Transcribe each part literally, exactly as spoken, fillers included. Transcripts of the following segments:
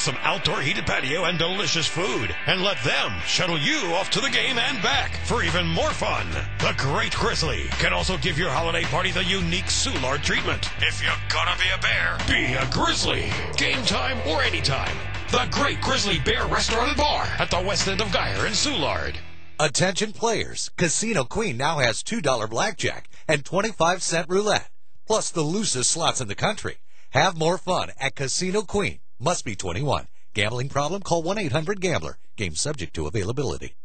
awesome outdoor heated patio and delicious food. And let them shuttle you off to the game and back for even more fun. The Great Grizzly can also give your holiday party the unique Soulard treatment. If you're gonna be a bear, be a grizzly. Game time or anytime. The Great Grizzly Bear Restaurant and Bar at the west end of Geyer and Soulard. Attention players, Casino Queen now has two dollar blackjack and twenty-five cent roulette, plus the loosest slots in the country. Have more fun at Casino Queen. Must be twenty-one. Gambling problem? Call one eight hundred gambler. Game subject to availability.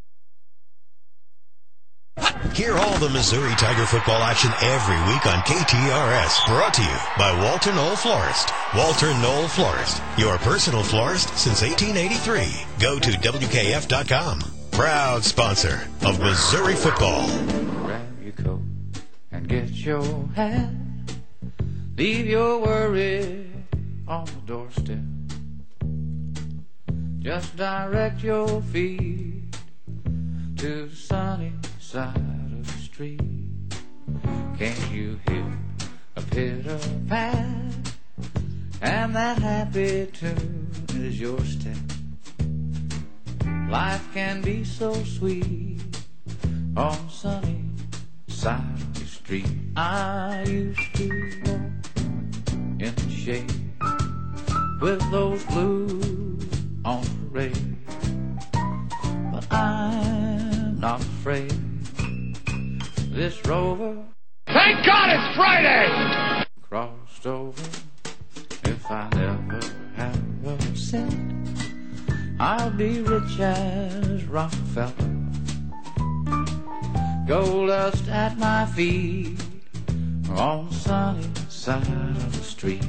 Hear all the Missouri Tiger football action every week on K T R S. Brought to you by Walter Knoll Florist. Walter Knoll Florist, your personal florist since eighteen eighty-three. Go to W K F dot com. Proud sponsor of Missouri football. Grab your coat and get your hat. Leave your worries on the doorstep. Just direct your feet to the sunny side of the street. Can't you hear a pitter-pat? And that happy tune is your step. Life can be so sweet on the sunny side of the street. I used to walk in the shade with those blues on parade, but I'm not afraid. This rover, thank God it's Friday, crossed over. If I never have a cent, I'll be rich as Rockefeller. Gold dust at my feet on the sunny side of the street.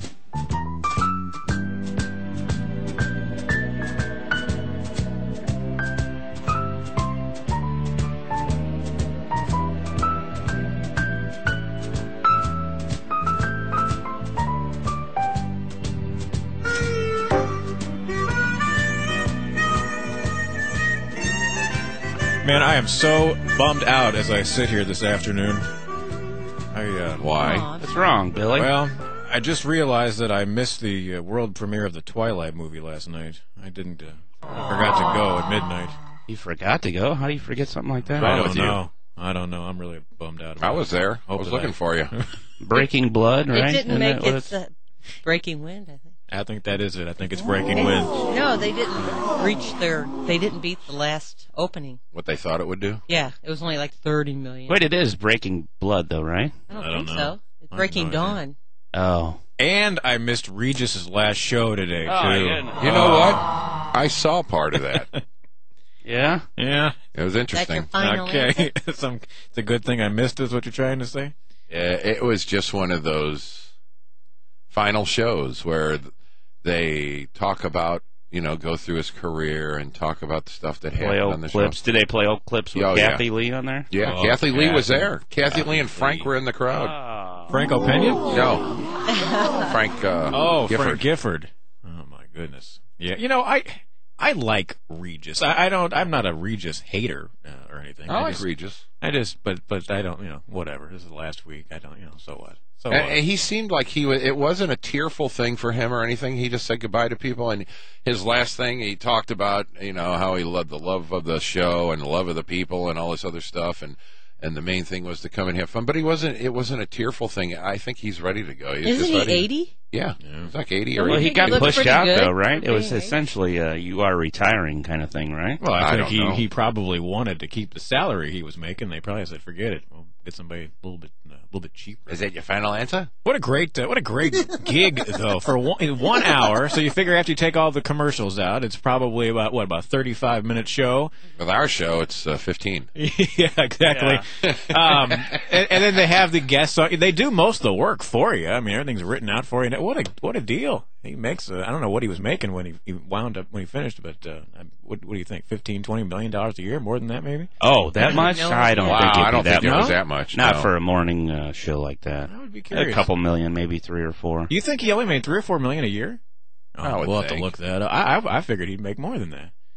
Man, I am so bummed out as I sit here this afternoon. I uh, Why? Aww, what's wrong, Billy? Well, I just realized that I missed the uh, world premiere of the Twilight movie last night. I didn't. Uh, I forgot to go at midnight. You forgot to go? How do you forget something like that? I wrong don't with you? know. I don't know. I'm really bummed out. About I was it. there. I Hope was that looking for you. Breaking Blood, right? It didn't Isn't make that what it it's- uh, Breaking Wind, I think. I think that is it. I think it's Breaking Wind. No, they didn't reach their. They didn't beat the last opening. What they thought it would do? Yeah, it was only like thirty million. Wait, it is Breaking Blood, though, right? I don't, I don't think know. so. It's I have Breaking no idea. Dawn. Oh. And I missed Regis's last show today too. Oh, yeah. You know what? I saw part of that. Yeah? Yeah. It was That's your interesting. final Okay. answer? Some, it's a good thing I missed. Is what you're trying to say? Yeah, it was just one of those final shows where they talk about, you know, go through his career and talk about the stuff that Play happened old on the clips. show. Did they play old clips with Oh, yeah. Kathy Lee on there? Yeah, Oh, Kathy Lee was Kathy. there. Kathy Lee and Frank Lee. were in the crowd. Oh. Frank O'Pena? No, Frank. Uh, Oh, Gifford. Frank Gifford. Oh my goodness. Yeah, you know I I like Regis. I, I don't. I'm not a Regis hater uh, or anything. I like just, Regis. I just, but but I don't. You know, whatever. This is the last week. I don't. You know. So what? So And, what? and he seemed like he was, it wasn't a tearful thing for him or anything. He just said goodbye to people. And his last thing, he talked about, you know, how he loved the love of the show and the love of the people and all this other stuff. And, and the main thing was to come and have fun. But he wasn't, it wasn't a tearful thing. I think he's ready to go. He's Isn't just he ready. eighty? Yeah. Yeah. He's like eighty or Well, eighty. he got looks pushed pretty out, good though, right? for It was being eighty. essentially uh, you are retiring kind of thing, right? Well, I I think don't he, know. he probably wanted to keep the salary he was making. They probably said, "Forget it. We'll get somebody a little bit, uh, a little bit cheaper." Is that your final answer? What a great, uh, what a great gig though for one, in one hour. So you figure after you take all the commercials out, it's probably about what about thirty-five minute show. With our show, it's uh, fifteen. Yeah, exactly. um, and, and then they have the guests. On, they do most of the work for you. I mean, everything's written out for you. What a what a deal. He makes. Uh, I don't know what he was making when he, he wound up when he finished, but uh, what, what do you think? Fifteen, twenty million dollars a year, more than that, maybe. Oh, that much? No I don't Wow, think it'd I don't be think that it much. was that much. Not no. for a morning uh, show like that. I would be curious. A couple million, maybe three or four. You think he only made three or four million a year? Oh, I would we'll have to think. look that up. I, I I figured he'd make more than that.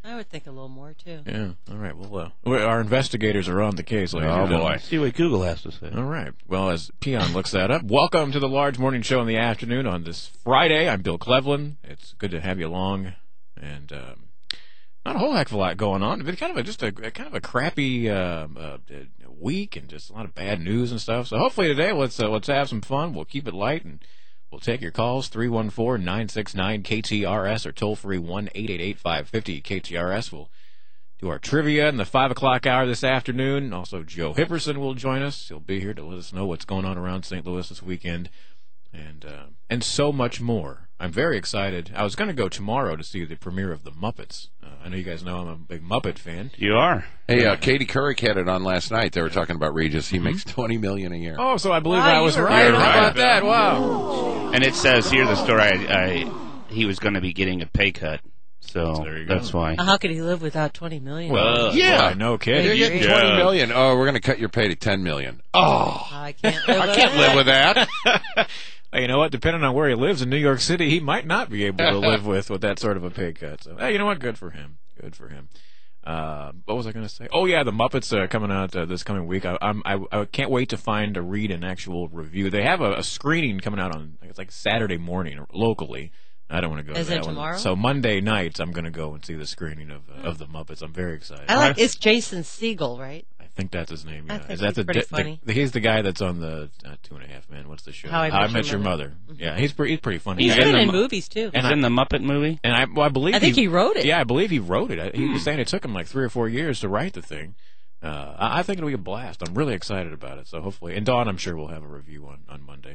I would think a little more, too. Yeah. All right. Well, uh, we- our investigators are on the case, ladies Oh, and gentlemen. boy. See what Google has to say. All right. Well, as Peon looks that up, welcome to the Large Morning Show in the afternoon on this Friday. I'm Bill Cleveland. It's good to have you along, and um, not a whole heck of a lot going on. But kind of a, just a, a kind of a crappy um, uh, week, and just a lot of bad news and stuff. So hopefully today, let's uh, let's have some fun. We'll keep it light, and we'll take your calls three one four, nine six nine, K T R S or toll free one eight eight eight, five five zero, K T R S. We'll do our trivia in the five o'clock hour this afternoon. Also, Joe Hipperson will join us. He'll be here to let us know what's going on around Saint Louis this weekend, and uh, and so much more. I'm very excited. I was going to go tomorrow to see the premiere of The Muppets. Uh, I know you guys know I'm a big Muppet fan. You are. Hey, uh, Katie Couric had it on last night. They were talking about Regis. He makes twenty million dollars a year. Oh, so I believe Wow, I was you were right. right. How about Right. that? Wow. And it says here the story. I, I he was going to be getting a pay cut, so There you go. that's why. How could he live without twenty million Well, Uh, yeah. boy, no You're kidding. getting Yeah. twenty million dollars. Oh, we're going to cut your pay to ten million dollars. Oh, I can't live I with can't that. live with that. Hey, you know what? Depending on where he lives in New York City, he might not be able to live with with that sort of a pay cut. So, hey, you know what? Good for him. Good for him. Uh, what was I going to say? Oh yeah, the Muppets are coming out uh, this coming week. I, I'm I, I can't wait to find to read an actual review. They have a, a screening coming out on it's like Saturday morning locally. I don't want to go Is to it that one. tomorrow? So Monday night, I'm going to go and see the screening of uh, of the Muppets. I'm very excited. I like it's Jason Segel, right? I think that's his name. I Yeah, think is that he's the, pretty the- funny. the- he's the guy that's on the uh, Two and a Half Men. What's the show? How I Met Your Mother. Yeah, he's pretty. He's pretty funny. He's He's been in in, the Mu- movies too. He's in the Muppet movie. And I, well, I believe I think he wrote it. Yeah, I believe he wrote it. I, he was saying it took him like three or four years to write the thing. Uh, I, I think it'll be a blast. I'm really excited about it. So hopefully, and Dawn, I'm sure we'll have a review on on Monday.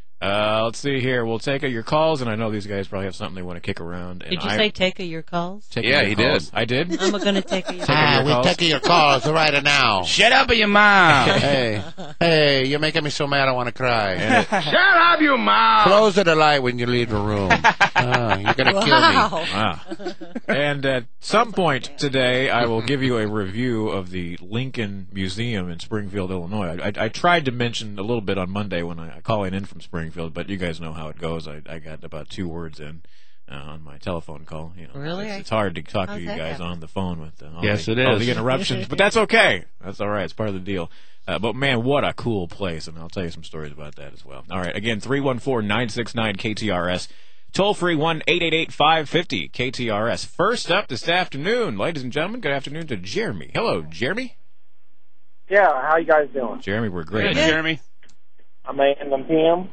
Uh, let's see here. We'll take your calls, and I know these guys probably have something they want to kick around. And Did you I, say take a your calls? take Yeah, your he calls. did. I did. I'm going to take a your Taking your we're calls. taking your calls right now. Shut up, your mouth. Hey, hey, you're making me so mad I want to cry. Shut up, you mouth! Close the light when you leave the room. Oh, you're going to kill me. Wow. Wow. And at some point today, I will give you a review of the Lincoln Museum in Springfield, Illinois. I, I, I tried to mention a little bit on Monday when I, I calling in from Springfield, but you guys know how it goes. I, I got about two words in uh, on my telephone call. You know, Really? It's, it's hard to talk How's to you that guys happen? on the phone with uh, all, Yes, the, it all is. the interruptions, but that's okay. That's all right. It's part of the deal. Uh, but man, what a cool place, and I'll tell you some stories about that as well. All right, again, three one four, nine six nine, K T R S. Toll free one eight eight eight, five five zero, K T R S. First up this afternoon, ladies and gentlemen, good afternoon to Jeremy. Hello, Jeremy. Yeah, how you guys doing? Jeremy, we're great. Hey, man. Jeremy. I'm A M P M.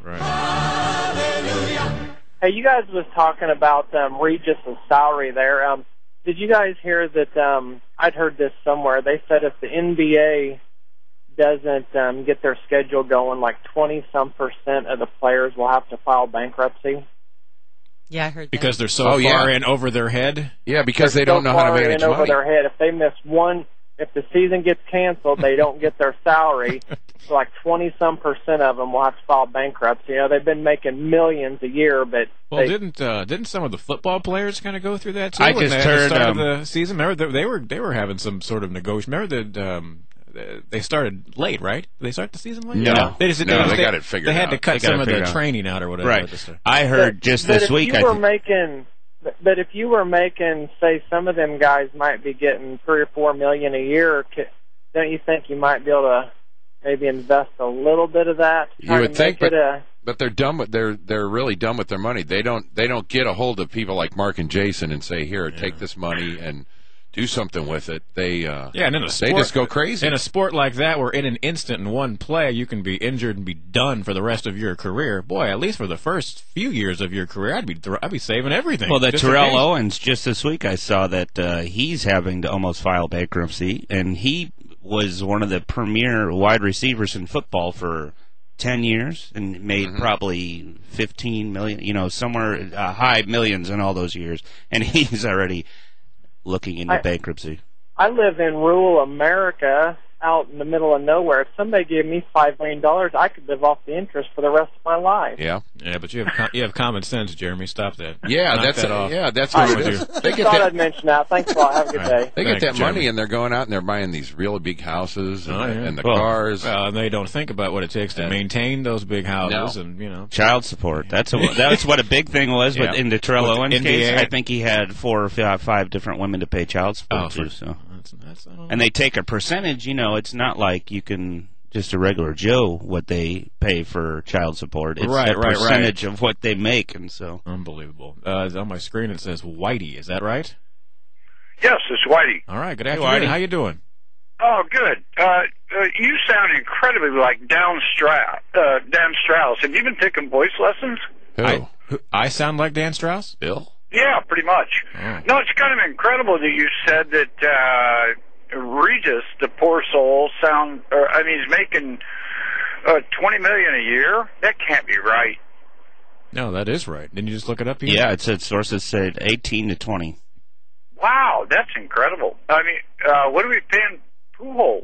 Right. Hey, you guys was talking about um, Regis' salary there. Um, did you guys hear that? Um, I'd heard this somewhere. They said if the N B A doesn't um, get their schedule going, like twenty some percent of the players will have to file bankruptcy. Yeah, I heard that. Because they're so Oh, yeah. far in over their head. Yeah, because they They're don't so know how to far manage in over money. their head. If they miss one, if the season gets canceled, they don't get their salary. So like twenty some percent of them will have to file bankruptcy. You know, they've been making millions a year, but Well, they, didn't uh, didn't some of the football players kind of go through that too? I when just they, at the heard, start um, of the season. Remember, they, they were they were having some sort of negotiation. Remember that um, they started late, right? Did they start the season late? No. they just No, they, they got it figured They had to out. cut They got some it of the figured out. training out or whatever. Right. at the start. I heard But- just but this if week. you I were th- making, but but if you were making, say, some of them guys might be getting three or four million a year, ca- don't you think you might be able to maybe invest a little bit of that? You Try would to think, make it but- a, But they're dumb. With, they're they're really dumb with their money. They don't they don't get a hold of people like Mark and Jason and say, "Here, take this money and do something with it." They uh, Yeah, and in a sport, they just go crazy. In a sport like that, where in an instant, in one play, you can be injured and be done for the rest of your career. Boy, at least for the first few years of your career, I'd be thr- I'd be saving everything. Well, that just in Terrell case. Owens, just this week I saw that uh, he's having to almost file bankruptcy, and he was one of the premier wide receivers in football for ten years and made Mm-hmm. probably fifteen million, you know, somewhere uh, high millions in all those years, and he's already looking into I- bankruptcy. I live in rural America, out in the middle of nowhere. If somebody gave me five million dollars, I could live off the interest for the rest of my life. Yeah. Yeah, but you have com- you have common sense, Jeremy. Stop that. Yeah, Knock that's that a, off. yeah, that's I what it just, is. just They get thought that. I'd mention that. Thanks a lot. Have a good day. They get Thanks, that Jeremy. money and they're going out and they're buying these really big houses and, Oh, yeah. and the Well, cars. Well, and they don't think about what it takes to Uh, maintain those big houses, no. and you know. Child support. That's a, that's what a big thing was. But Yeah. in the Terrell With the Owens N B A. case, I think he had four or five, five different women to pay child support Oh, to. for, So, that's, that's, I don't know. and they take a percentage. You know, it's not like you can just a regular Joe what they pay for child support. It's Right, a right, right. percentage of what they make, and so Unbelievable. Uh, on my screen it says Whitey. Is that right? Yes, it's Whitey. All right. Good Hey, afternoon. Whitey. How you doing? Oh, good. Uh, uh, you sound incredibly like Dan Strauss. Uh, Dan Strauss. Have you been taking voice lessons? Who? I, who, I sound like Dan Strauss? Bill? Yeah, pretty much. Oh. No, it's kind of incredible that you said that uh, Regis, the poor soul, sound. Or, I mean, he's making uh, twenty million a year. That can't be right. No, that is right. Didn't you just look it up here? yeah, it said sources said eighteen to twenty. Wow, that's incredible. I mean, uh, what are we paying Pujols?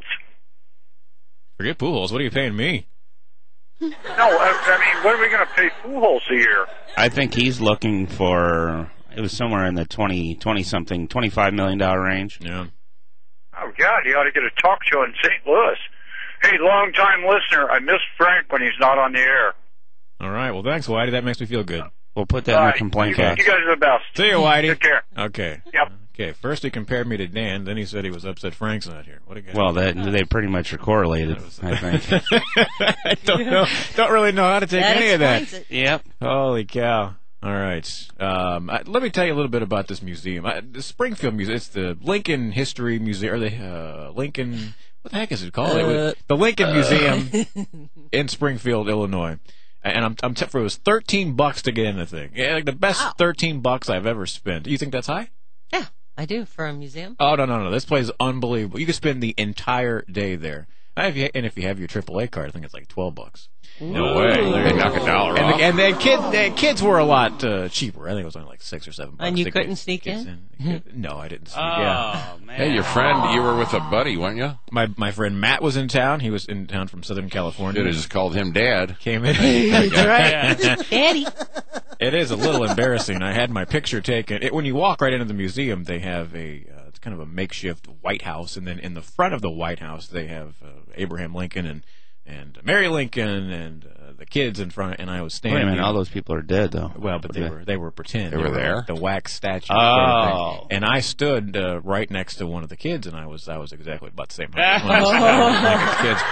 Forget Pujols. What are you paying me? No, I, I mean, what are we going to pay Pujols a year? I think he's looking for it was somewhere in the twenty, twenty something, twenty-five million dollar range. Yeah. Oh, God, he ought to get a talk show in Saint Louis. Hey, long-time listener, I miss Frank when he's not on the air. All right. Well, thanks, Whitey. That makes me feel good. We'll put that All in right, the complaint you, box. you guys are the best. See you, Whitey. Take care. Okay. Yep. Okay. First he compared me to Dan. Then he said he was upset Frank's not here. What a guy. Well, that they pretty much are correlated, I think. I don't know. Don't really know how to take That any of that. explains it. Yep. Holy cow. All right. Um, I, let me tell you a little bit about this museum. I, the Springfield Museum. It's the Lincoln History Museum. Or the uh, Lincoln. What the heck is it called? It was- the Lincoln Museum in Springfield, Illinois. And I'm I'm t- for it was thirteen bucks to get in the thing. Yeah, like the best Wow. thirteen bucks I've ever spent. You think that's high? Yeah, I do for a museum. Oh no no no! This place is unbelievable. You can spend the entire day there. And if you, and if you have your triple A card, I think it's like twelve bucks. No way. They knock a dollar And off. the, and the kids, the kids were a lot uh, cheaper. I think it was only like six or seven bucks. And you to couldn't get sneak kids in? The kid- no, I didn't sneak in. Oh, man. Hey, your friend, you were with a buddy, weren't you? My my friend Matt was in town. He was in town from Southern California. Should have just called him Dad. Came in. That's right. Daddy. It is a little embarrassing. I had my picture taken. It, when you walk right into the museum, they have a uh, it's kind of a makeshift White House, and then in the front of the White House, they have uh, Abraham Lincoln and and Mary Lincoln and uh, the kids in front. And I was Wait standing. a minute, there. all those people are dead, though. Well, but they were they were pretend. They were there? The wax statues. Oh. And I stood uh, right next to one of the kids, and I was I was exactly about the same height. One of the kids.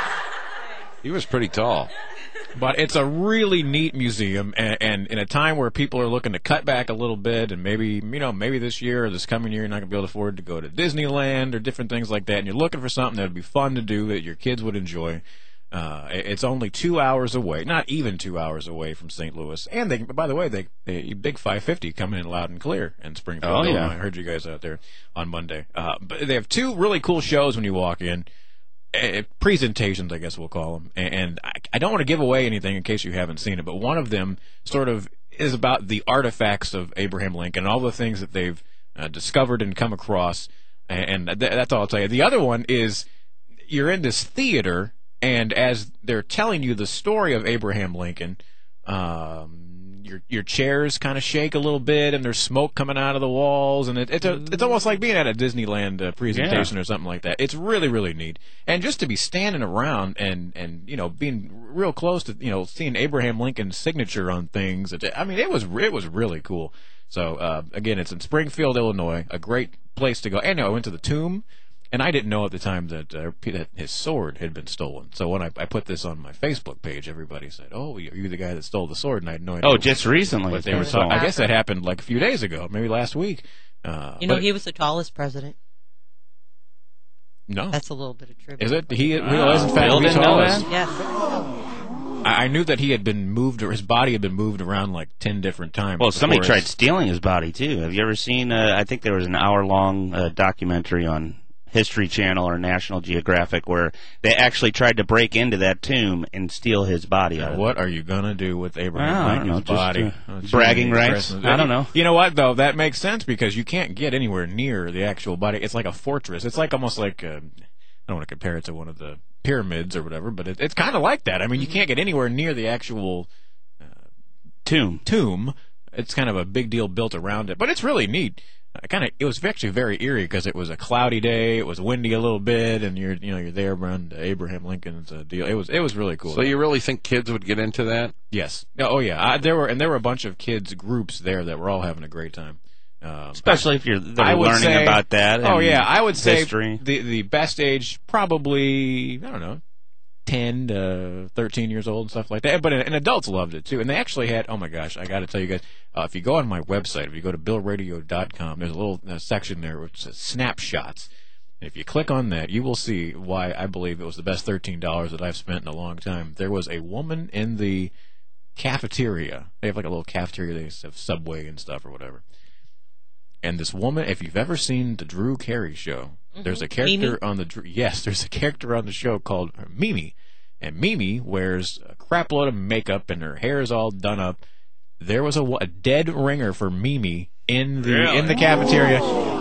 He was pretty tall. But it's a really neat museum, and, and in a time where people are looking to cut back a little bit, and maybe you know maybe this year or this coming year you're not going to be able to afford to go to Disneyland or different things like that, and you're looking for something that would be fun to do that your kids would enjoy. Uh, it- it's only two hours away, not even two hours away from Saint Louis. And they, by the way, they, they big five fifty coming in loud and clear in Springfield. Oh, yeah. Illinois. I heard you guys out there on Monday. Uh, but they have two really cool shows when you walk in. Uh, presentations, I guess we'll call them. And, and I, I don't want to give away anything in case you haven't seen it, but one of them sort of is about the artifacts of Abraham Lincoln, all the things that they've uh, discovered and come across. And, and th- that's all I'll tell you. The other one is you're in this theater, and as they're telling you the story of Abraham Lincoln, um, your your chairs kind of shake a little bit, and there's smoke coming out of the walls, and it, it's a, it's almost like being at a Disneyland uh, presentation Yeah. or something like that. It's really really neat, and just to be standing around and and you know being real close to you know seeing Abraham Lincoln's signature on things. It, I mean, it was it was really cool. So uh, again, it's in Springfield, Illinois, a great place to go. And I went to the tomb. And I didn't know at the time that, uh, that his sword had been stolen. So when I, I put this on my Facebook page, everybody said, "Oh, you're you the guy that stole the sword," and I had no idea. Oh, just recently. But it's they been were stolen. talking. I guess that happened like a few days ago, maybe last week. Uh, You know, but- he was the tallest president. no, That's a little bit of trivia. is it? He, he Wow. is in fact Bill the didn't know tallest. that? Yes. I, I knew that he had been moved, or his body had been moved around like ten different times. Well, somebody before tried his- stealing his body, too. Have you ever seen, uh, I think there was an hour-long uh, documentary on History Channel or National Geographic where they actually tried to break into that tomb and steal his body out of it. What are you gonna do with Abraham Well, I don't Lincoln's know, just, body? uh, Oh, gee, bragging rights? Christmas. I don't know. You know what though? That makes sense because you can't get anywhere near the actual body. It's like a fortress. It's like almost like uh, don't want to compare it to one of the pyramids or whatever, but it, it's kind of like that. I mean, you can't get anywhere near the actual uh, tomb. Tomb. It's kind of a big deal built around it, but it's really neat. Uh, kind of, it was actually very eerie because it was a cloudy day. It was windy a little bit, and you're, you know, you're there around Abraham Lincoln's uh, deal. It was, it was really cool. So you really think kids would get into that? Yes. Oh yeah. I, there were, and there were a bunch of kids groups there that were all having a great time. Um, Especially if you're they're I would learning say, about that. Oh yeah, I would say history. the the best age probably I don't know, ten to thirteen years old and stuff like that. But and adults loved it too, and they actually had. Oh my gosh, I got to tell you guys, uh, if you go on my website, if you go to bill radio dot com, there's a little uh, section there which says snapshots. And if you click on that, you will see why I believe it was the best thirteen dollars that I've spent in a long time. There was a woman in the cafeteria. They have like a little cafeteria. They have Subway and stuff or whatever. And this woman, if you've ever seen the Drew Carey show, mm-hmm. there's a character Mimi? on the Drew, yes, there's a character on the show called Mimi, and Mimi wears a crap load of makeup and her hair is all done up. There was a, a dead ringer for Mimi in the really? in the cafeteria.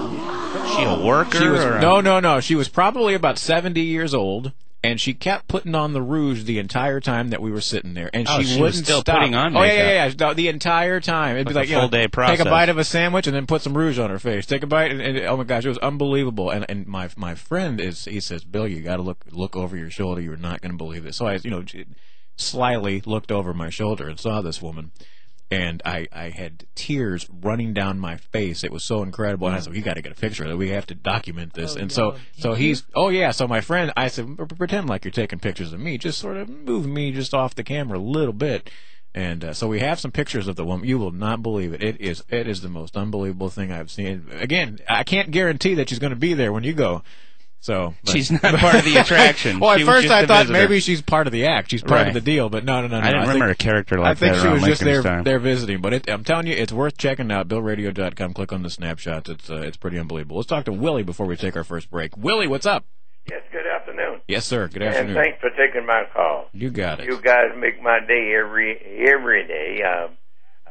She a worker? She was, or a... No, no, no. She was probably about seventy years old. And she kept putting on the rouge the entire time that we were sitting there, and oh, she, she wouldn't was still stop. putting on oh makeup. yeah, yeah, yeah, the entire time. It'd like be like a you full know, day process. take a bite of a sandwich and then put some rouge on her face. Take a bite, and, and oh my gosh, it was unbelievable. And and my my friend is he says, Bill, you got to look look over your shoulder. You're not going to believe it. So I you know slyly looked over my shoulder and saw this woman. And I, I had tears running down my face. It was so incredible. And I said, "You got to get a picture of it. We have to document this." Oh, and no. so, so he's, oh yeah. So my friend, I said, "Pretend like you're taking pictures of me. Just sort of move me just off the camera a little bit." And uh, so we have some pictures of the woman. You will not believe it. It is, it is the most unbelievable thing I've seen. Again, I can't guarantee that she's going to be there when you go. So but, she's not part of the attraction. Well, at she was first just I a thought visitor. maybe she's part of the act. She's part right. of the deal. But no, no, no, no. I didn't I remember think, a character like I think that she was around just there, Lincoln's time. there visiting. But it, I'm telling you, it's worth checking out. bill radio dot com. Click on the snapshots. It's uh, it's pretty unbelievable. Let's talk to Willie before we take our first break. Willie, what's up? Yes, good afternoon. Yes, sir. Good And afternoon. thanks for taking my call. You got it. You guys make my day every every day. Um, uh,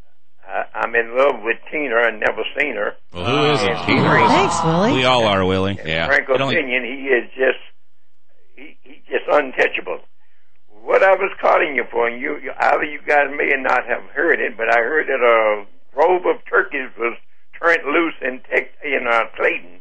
I, I'm in love with Tina. I've never seen her. Well, who is it? And she's great. Thanks, Willie. We all are, Willie. In Yeah. frank It only- opinion, he is just he, he's just untouchable. What I was calling you for, and you, you either you guys may not have heard it, but I heard that a grove of turkeys was turned loose in Tex- in uh, Clayton.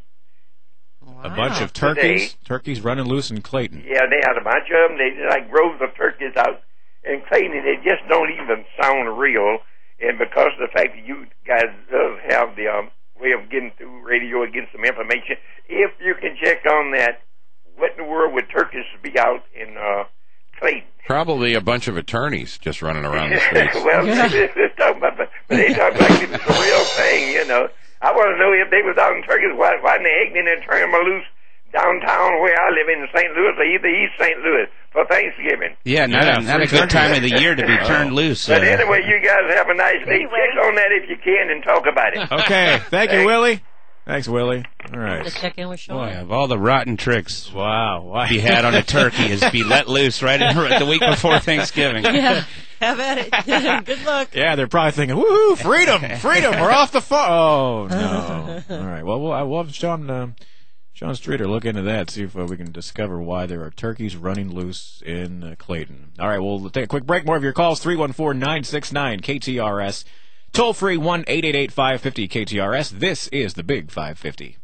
A bunch of Today. turkeys. Turkeys running loose in Clayton. Yeah, they had a bunch of them. They like groves of turkeys out in Clayton, and they just don't even sound real. And because of the fact that you guys does have the um, way of getting through radio and getting some information, if you can check on that, what in the world would turkeys be out in uh, Clayton? Probably a bunch of attorneys just running around the streets. well, Yeah. they, they talk about, but they talk like it's a real thing, you know. I want to know if they was out in turkeys, why, why didn't they egg in and turn them loose downtown where I live in Saint Louis or either East Saint Louis for Thanksgiving? Yeah, not, Yeah, a, not a free good time of the year to be turned loose. But uh, anyway, you guys have a nice day. Check on that if you can and talk about it. Okay. Thank you, Thanks. Willie. Thanks, Willie. All Let's right. check in with Sean. Boy, of all the rotten tricks Wow. Why? be had on a turkey is be let loose right in, the week before Thanksgiving. Yeah, have at it. Good luck. Yeah, they're probably thinking, "Woohoo! Freedom! Freedom! We're off the phone." Oh no! All right. Well, we'll, I will have Sean uh, Sean Streeter look into that, see if uh, we can discover why there are turkeys running loose in uh, Clayton. All right. We'll take a quick break. More of your calls: three one four nine six nine K T R S. Toll free one eight eight eight five five zero K T R S. This is the Big five fifty.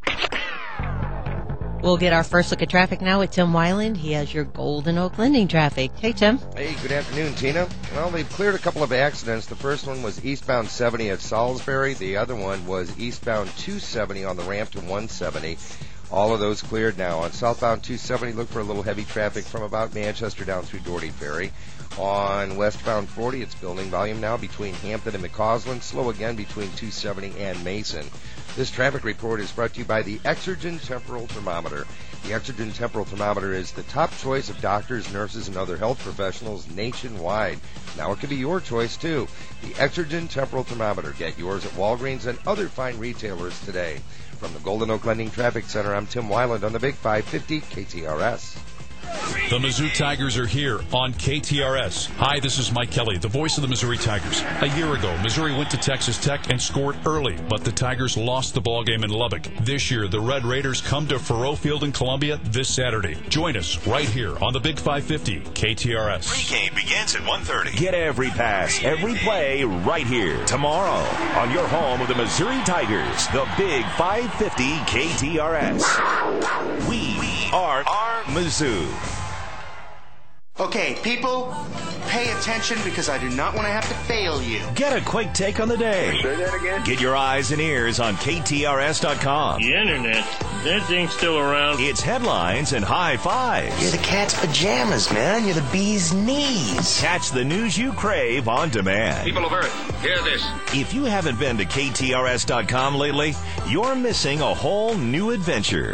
We'll get our first look at traffic now with Tim Weiland. He has your Golden Oak Lending traffic. Hey, Tim. Hey, good afternoon, Tina. Well, they've cleared a couple of accidents. The first one was eastbound seventy at Salisbury. The other one was eastbound two seventy on the ramp to one seventy. All of those cleared now. On southbound two seventy, look for a little heavy traffic from about Manchester down through Doherty Ferry. On westbound forty, it's building volume now between Hampton and McCausland. Slow again between two seventy and Mason. This traffic report is brought to you by the Exergen Temporal Thermometer. The Exergen Temporal Thermometer is the top choice of doctors, nurses, and other health professionals nationwide. Now it could be your choice, too. The Exergen Temporal Thermometer. Get yours at Walgreens and other fine retailers today. From the Golden Oak Lending Traffic Center, I'm Tim Weiland on the Big five fifty K T R S. The Mizzou Tigers are here on K T R S. Hi, this is Mike Kelly, the voice of the Missouri Tigers. A year ago, Missouri went to Texas Tech and scored early, but the Tigers lost the ballgame in Lubbock. This year, the Red Raiders come to Faurot Field in Columbia this Saturday. Join us right here on the Big five fifty K T R S. Pre-game begins at one thirty. Get every pass, every play right here tomorrow on your home of the Missouri Tigers, the Big five fifty K T R S. We, we are, are Mizzou. Okay, people, pay attention because I do not want to have to fail you. Get a quick take on the day. Say that again? Get your eyes and ears on K T R S dot com. The internet, that thing's still around. It's headlines and high fives. You're the cat's pajamas, man. You're the bee's knees. Catch the news you crave on demand. People of Earth, hear this. If you haven't been to K T R S dot com lately, you're missing a whole new adventure.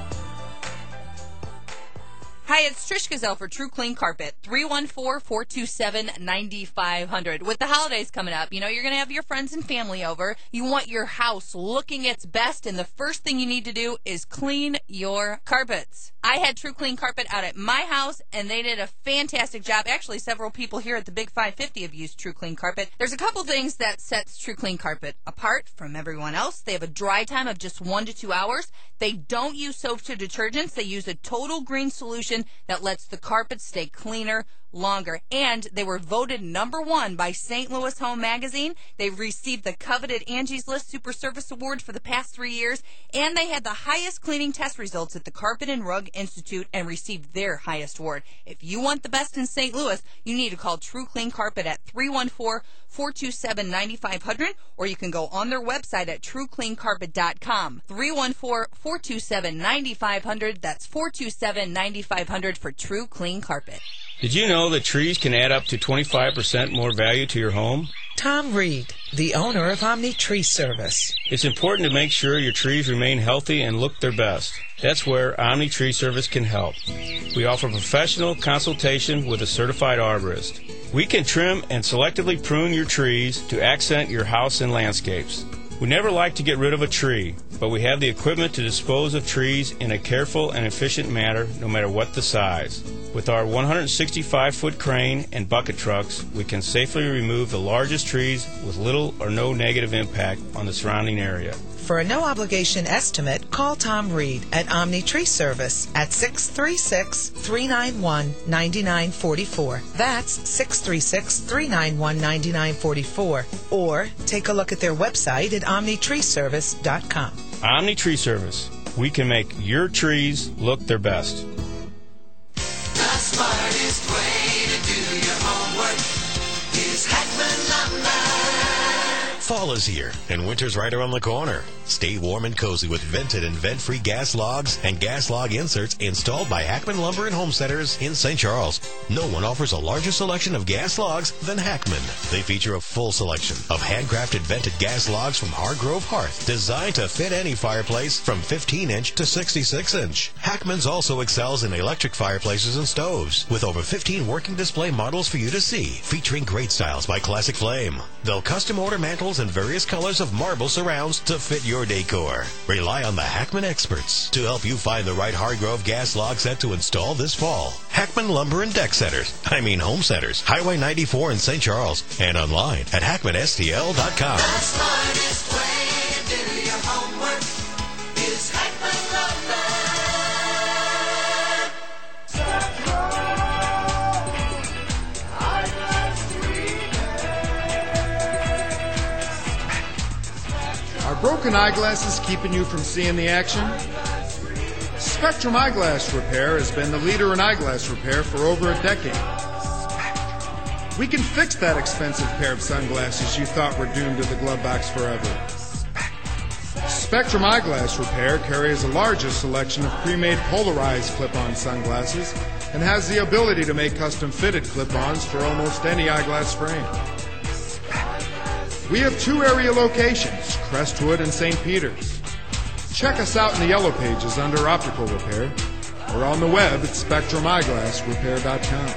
Hi, it's Trish Gazelle for True Clean Carpet, three one four, four two seven, nine five zero zero. With the holidays coming up, you know, you're going to have your friends and family over. You want your house looking its best, and the first thing you need to do is clean your carpets. I had True Clean Carpet out at my house, and they did a fantastic job. Actually, several people here at the Big five fifty have used True Clean Carpet. There's a couple things that sets True Clean Carpet apart from everyone else. They have a dry time of just one to two hours. They don't use soaps or detergents. They use a total green solution that lets the carpet stay cleaner longer. And they were voted number one by Saint Louis Home Magazine. They've received the coveted Angie's List Super Service Award for the past three years. And they had the highest cleaning test results at the Carpet and Rug Institute and received their highest award. If you want the best in Saint Louis, you need to call True Clean Carpet at three one four, four two seven, nine five zero zero, or you can go on their website at true clean carpet dot com. three one four, four two seven, nine five zero zero. That's four two seven, nine five zero zero for True Clean Carpet. Did you know that trees can add up to twenty-five percent more value to your home? Tom Reed, the owner of Omni Tree Service. It's important to make sure your trees remain healthy and look their best. That's where Omni Tree Service can help. We offer professional consultation with a certified arborist. We can trim and selectively prune your trees to accent your house and landscapes. We never like to get rid of a tree, but we have the equipment to dispose of trees in a careful and efficient manner, no matter what the size. With our one hundred sixty-five foot crane and bucket trucks, we can safely remove the largest trees with little or no negative impact on the surrounding area. For a no-obligation estimate, call Tom Reed at Omni Tree Service at six three six, three nine one, nine nine four four. That's six three six, three nine one, nine nine four four. Or take a look at their website at omni tree service dot com. Omni Tree Service. We can make your trees look their best. The smartest way to do your homework is Hackman Lumber. Fall is here, and winter's right around the corner. Stay warm and cozy with vented and vent-free gas logs and gas log inserts installed by Hackman Lumber and Home Centers in Saint Charles. No one offers a larger selection of gas logs than Hackman. They feature a full selection of handcrafted vented gas logs from Hargrove Hearth, designed to fit any fireplace from fifteen inch to sixty-six inch. Hackman's also excels in electric fireplaces and stoves, with over fifteen working display models for you to see, featuring great styles by Classic Flame. They'll custom order mantles in various colors of marble surrounds to fit your decor. Rely on the Hackman experts to help you find the right Hargrove gas log set to install this fall. Hackman Lumber and Deck Centers. I mean Home Centers. Highway ninety-four in Saint Charles. And online at hackman s t l dot com. The smartest way to do your homework is Hackman Lumber. Are broken eyeglasses keeping you from seeing the action? Spectrum Eyeglass Repair has been the leader in eyeglass repair for over a decade. We can fix that expensive pair of sunglasses you thought were doomed to the glove box forever. Spectrum Eyeglass Repair carries the largest selection of pre-made polarized clip-on sunglasses and has the ability to make custom-fitted clip-ons for almost any eyeglass frame. We have two area locations, Crestwood and Saint Peters. Check us out in the Yellow Pages under Optical Repair or on the web at spectrum eyeglass repair dot com.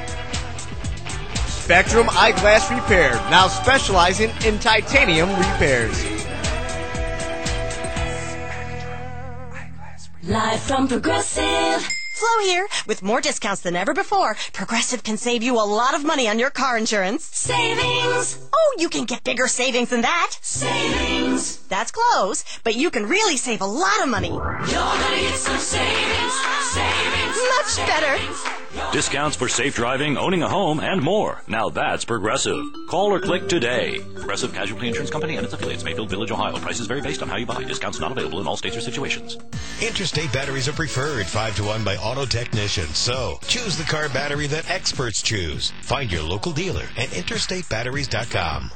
Spectrum Eyeglass Repair, now specializing in titanium repairs. Live from Progressive, Flo here. With more discounts than ever before, Progressive can save you a lot of money on your car insurance. Savings! Oh, you can get bigger savings than that. Savings! That's close, but you can really save a lot of money. You're gonna get some savings. Savings. Much better. Discounts for safe driving, owning a home, and more. Now that's Progressive. Call or click today. Progressive Casualty Insurance Company and its affiliates, Mayfield Village, Ohio. Prices vary based on how you buy. Discounts not available in all states or situations. Interstate batteries are preferred five to one by auto technicians. So choose the car battery that experts choose. Find your local dealer at interstate batteries dot com.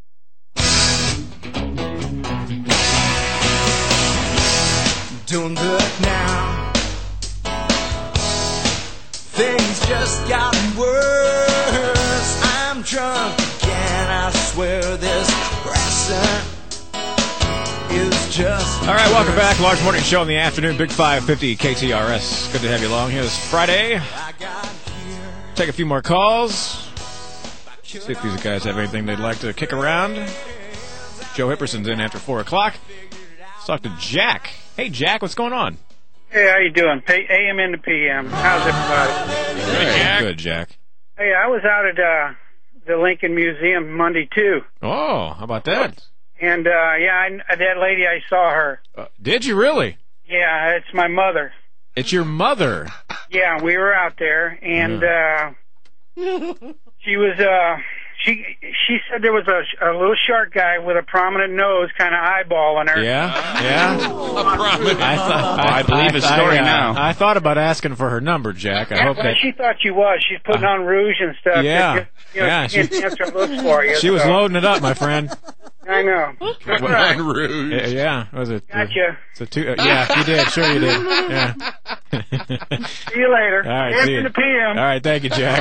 Don't look now. Things just got worse. I'm drunk again. I swear this crescent is just. All right, welcome back. Large Morning Show in the afternoon. Big five fifty K T R S. Good to have you along. Here's Friday. Take a few more calls. See if these guys have anything they'd like to kick around. Joe Hipperson's in after four o'clock. Let's talk to Jack. Hey, Jack, what's going on? Hey, how you doing? P- A M into P M. How's everybody? Hey, Jack. Good, Jack. Hey, I was out at uh, the Lincoln Museum Monday, too. Oh, how about that? And, uh, yeah, I, that lady, I saw her. Uh, did you really? Yeah, it's my mother. It's your mother? Yeah, we were out there, and uh, she was... Uh, She she said there was a, a little short guy with a prominent nose kind of eyeballing her. Yeah? Yeah? I, thought, I, I believe his I, story I, uh, now. I thought about asking for her number, Jack. I hope Well, that... she thought she was. She's putting on rouge and stuff. Yeah. That just, you know, Yeah, she she- can't answer looks for you. She was so. loading it up, my friend. I know. That's right. Yeah, yeah. Was it? Uh, Gotcha. it's a two, uh, yeah, you did. Sure you did. Yeah. See you later. All right, After see you. the P M. All right, thank you, Jack.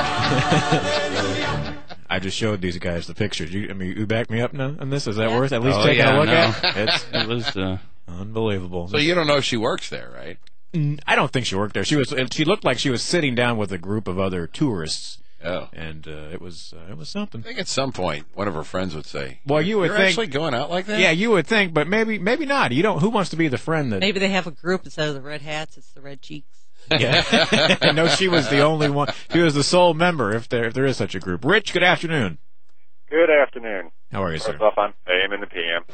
I just showed these guys the pictures. You, I mean, you back me up now on this? Is that worth at least Oh, taking yeah, a look no. at? It's It was, uh, unbelievable. So you don't know if she works there, right? Mm, I don't think she worked there. She was. She looked like she was sitting down with a group of other tourists. Oh. And uh, it was uh, it was something. I think at some point one of her friends would say, Well, you would You're think actually going out like that? Yeah, you would think, but maybe maybe not. You don't. Who wants to be the friend that? Maybe they have a group instead of the red hats. It's the red cheeks. Yeah. No, she was the only one. She was the sole member, if there if there is such a group. Rich, good afternoon. Good afternoon. How are you, sir? First off, I'm A M in the P M.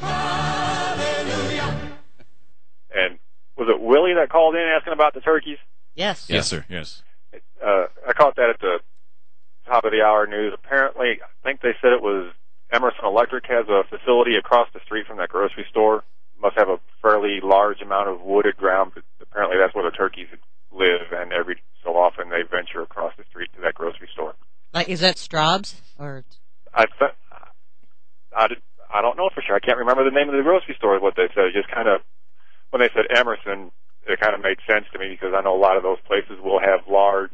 And was it Willie that called in asking about the turkeys? Yes. Yes, sir. Yes. Uh, I caught that at the top of the hour news. Apparently, I think they said it was Emerson Electric has a facility across the street from that grocery store. Must have a fairly large amount of wooded ground, but apparently that's where the turkeys live, and every so often they venture across the street to that grocery store. Like, is that Straub's or? I th- I, did, I don't know for sure. I can't remember the name of the grocery store. What they said, it just kind of when they said Emerson, it kind of made sense to me because I know a lot of those places will have large,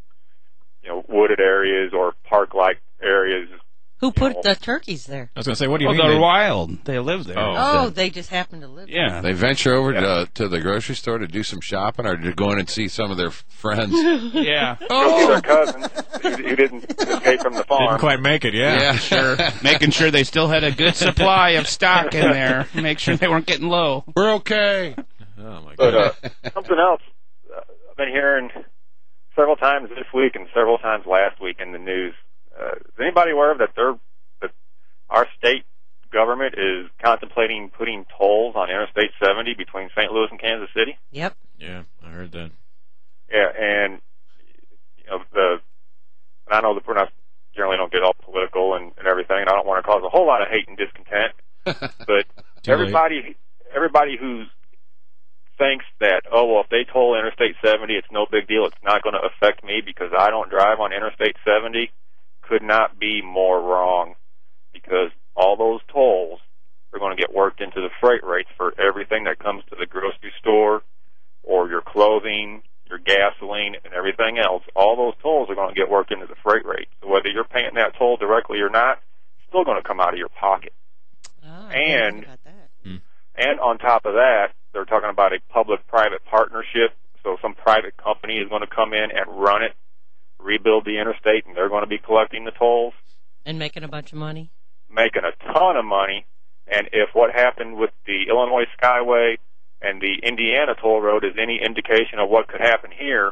you know, wooded areas or park-like areas. Who put the turkeys there? I was going to say, what do you well, mean? they're they- wild. They live there. Oh, they just happen to live there. Yeah. They venture over to, to the grocery store to do some shopping or to go in and see some of their friends. Yeah. Go see their cousins who, who didn't escape from the farm. Didn't quite make it, yeah. Yeah, sure. Making sure they still had a good supply of stock in there. Make sure they weren't getting low. We're okay. Oh, my But God. uh, something else uh, I've been hearing several times this week and several times last week in the news. Uh, is anybody aware of that? They're, that our state government is contemplating putting tolls on Interstate seventy between Saint Louis and Kansas City? Yep. Yeah, I heard that. Yeah, and you know the. And I know that we're not generally don't get all political and, and everything. And I don't want to cause a whole lot of hate and discontent, but Too everybody, everybody who's thinks that, oh, well, if they toll Interstate seventy, it's no big deal. It's not going to affect me because I don't drive on Interstate seventy, could not be more wrong, because all those tolls are going to get worked into the freight rates for everything that comes to the grocery store or your clothing, your gasoline, and everything else. All those tolls are going to get worked into the freight rate. So whether you're paying that toll directly or not, it's still going to come out of your pocket. Oh, and and on top of that, they're talking about a public-private partnership. So some private company is going to come in and run it, rebuild the interstate, and they're going to be collecting the tolls, And making a bunch of money. making a ton of money. And if what happened with the Illinois Skyway and the Indiana toll road is any indication of what could happen here,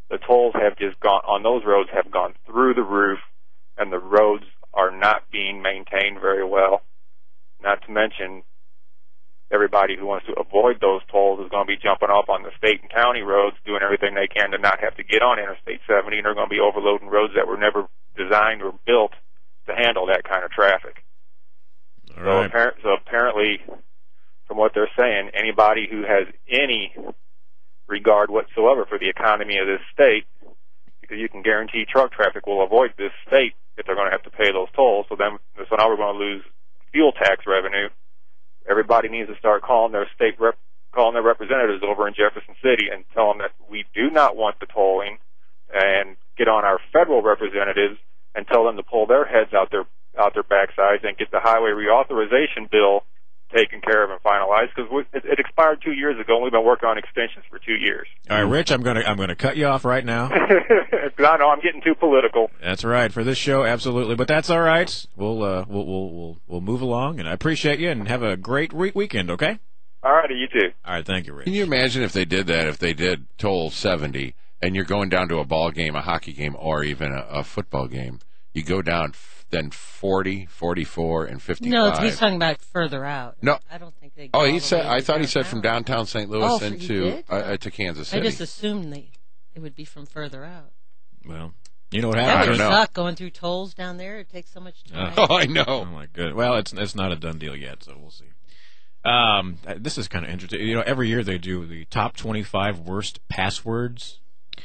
the tolls have just gone on those roads have gone through the roof, and the roads are not being maintained very well. Not to mention, everybody who wants to avoid those tolls is going to be jumping up on the state and county roads, doing everything they can to not have to get on Interstate seventy, and they're going to be overloading roads that were never designed or built to handle that kind of traffic. All so, right. appar- so apparently, from what they're saying, anybody who has any regard whatsoever for the economy of this state, because you can guarantee truck traffic will avoid this state if they're going to have to pay those tolls. So then, so now we're going to lose fuel tax revenue. Everybody needs to start calling their state rep, calling their representatives over in Jefferson City and tell them that we do not want the tolling, and get on our federal representatives and tell them to pull their heads out their out their backsides and get the highway reauthorization bill taken care of and finalized, because it, it expired two years ago and we've been working on extensions for two years. All right, Rich, I'm gonna I'm gonna cut you off right now. Because I know I'm getting too political. That's right for this show, absolutely. But that's all right. We'll uh, we'll we'll we'll we'll move along, and I appreciate you, and have a great re- weekend. Okay. All righty, you too. All right, thank you, Rich. Can you imagine if they did that? If they did toll seventy, and you're going down to a ball game, a hockey game, or even a, a football game, you go down f- then forty, forty-four, and fifty-five. No, he's talking about further out. No, I don't think they. Oh, go he all the said. way I to thought he downtown. said from downtown Saint Louis Oh, so he into did? uh, uh, to Kansas City. I just assumed they, it would be from further out. Well, you know what That happened? would I don't know. suck going through tolls down there. It takes so much time. Oh, I know. Oh my good. Well, it's it's not a done deal yet, so we'll see. Um, this is kind of interesting. You know, every year they do the top twenty-five worst passwords.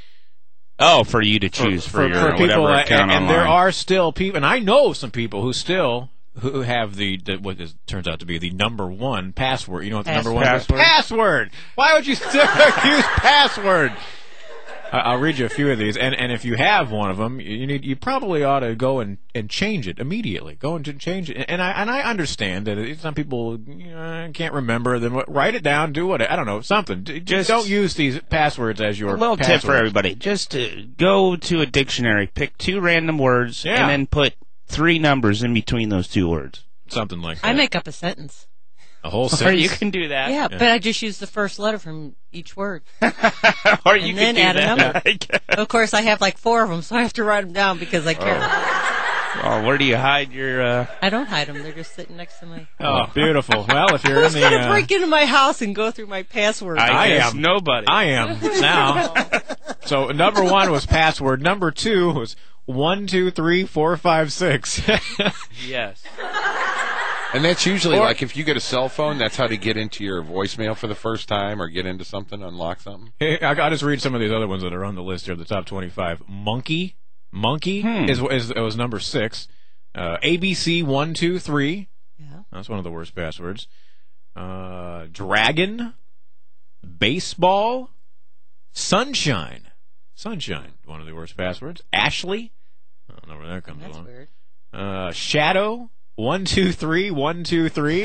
Oh, for you to choose for, for, your for people, whatever uh, account and, and online. there are still people, and I know some people who still who have the, the what is, turns out to be the number one password. You know what the number one Password. password? Why would you still use password? I- I'll read you a few of these, and, and if you have one of them, you need you probably ought to go and, and change it immediately. Go and change it, and I and I understand that it- some people you know, can't remember them. Write it down, do what I don't know, something. Just, Just- don't use these passwords as your A little passwords. tip for everybody: just uh, go to a dictionary, pick two random words, Yeah. and then put three numbers in between those two words. Something like that. I make up a sentence. A whole Or sentence. you can do that. Yeah, but I just use the first letter from each word. Or you and can then do add that. a number. Of course, I have like four of them, so I have to write them down because I care. Oh, where do you hide your? Uh... I don't hide them; they're just sitting next to my. Oh, beautiful. Well, if you're in Who's the, gonna uh, break into my house and go through my password? I, I guess am. nobody. I am now. So number one was password. Number two was one, two, three, four, five, six. Yes. And that's usually Or- like if you get a cell phone, that's how to get into your voicemail for the first time or get into something, unlock something. Hey, I I'll just read some of these other ones that are on the list here, the top twenty-five. Monkey, Monkey Hmm. is, is was number six. Uh, A B C one two three. Yeah. That's one of the worst passwords. Uh, Dragon, baseball, sunshine, sunshine. One of the worst passwords. Ashley. I don't know where that comes That's along. weird. Uh, Shadow. One two three one two three.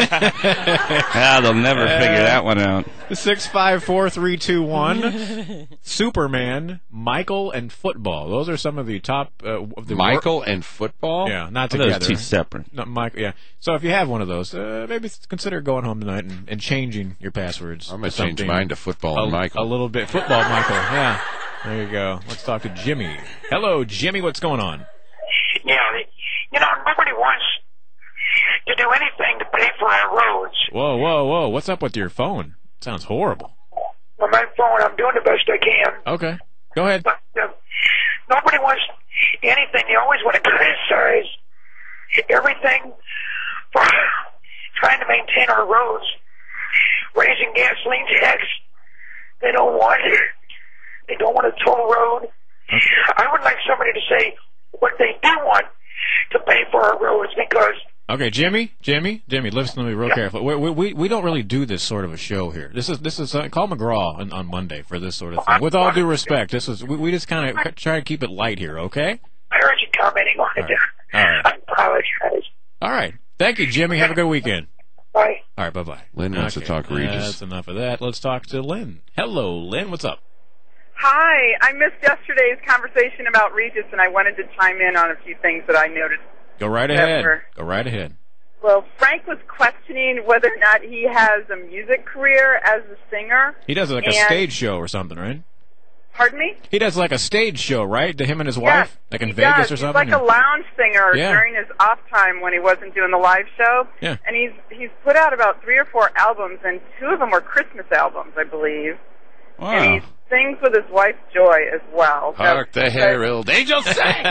Ah, they'll never figure that one out. Six five four three two one. Superman, Michael, and football. Those are some of the top. Uh, of the Michael and football? Yeah, not Oh, together. those two separate. Not Michael. Yeah. So if you have one of those, uh, maybe consider going home tonight and, and changing your passwords. I'm going to to change something mine to football a, and Michael. A little bit football, Michael. Yeah. There you go. Let's talk to Jimmy. Hello, Jimmy. What's going on? Yeah, you know, nobody wants to do anything to pay for our roads. Whoa, whoa, whoa! What's up with your phone? Sounds horrible. On my phone, I'm doing the best I can. Okay, go ahead. But uh, nobody wants anything. They always want to criticize everything for trying to maintain our roads. Raising gasoline tax, they don't want it. They don't want a toll road. I would like somebody to say what they do want to pay for our roads, because Okay, Jimmy, Jimmy, Jimmy, listen to me real carefully. We, we we don't really do this sort of a show here. This is this is uh, call McGraw on, on Monday for this sort of thing. With all due respect, this is we, we just kind of try to keep it light here, okay? I heard you commenting on it. All right. I apologize. All right. Thank you, Jimmy. Have a good weekend. Bye. All right, bye-bye. Lynn wants to talk Regis. That's enough of that. Let's talk to Lynn. Hello, Lynn. What's up? Hi. I missed yesterday's conversation about Regis, and I wanted to chime in on a few things that I noticed. Go right that ahead. were- Go right ahead. Well, Frank was questioning whether or not he has a music career as a singer. He does like a and- stage show or something, right? Pardon me? He does like a stage show, right? To him and his Yes, wife, like in he Vegas does. or He's something. like a lounge singer Yeah. during his off time when he wasn't doing the live show. Yeah. And he's he's put out about three or four albums, and two of them were Christmas albums, I believe. Wow. And he sings with his wife Joy as well. Hark the herald angels sing.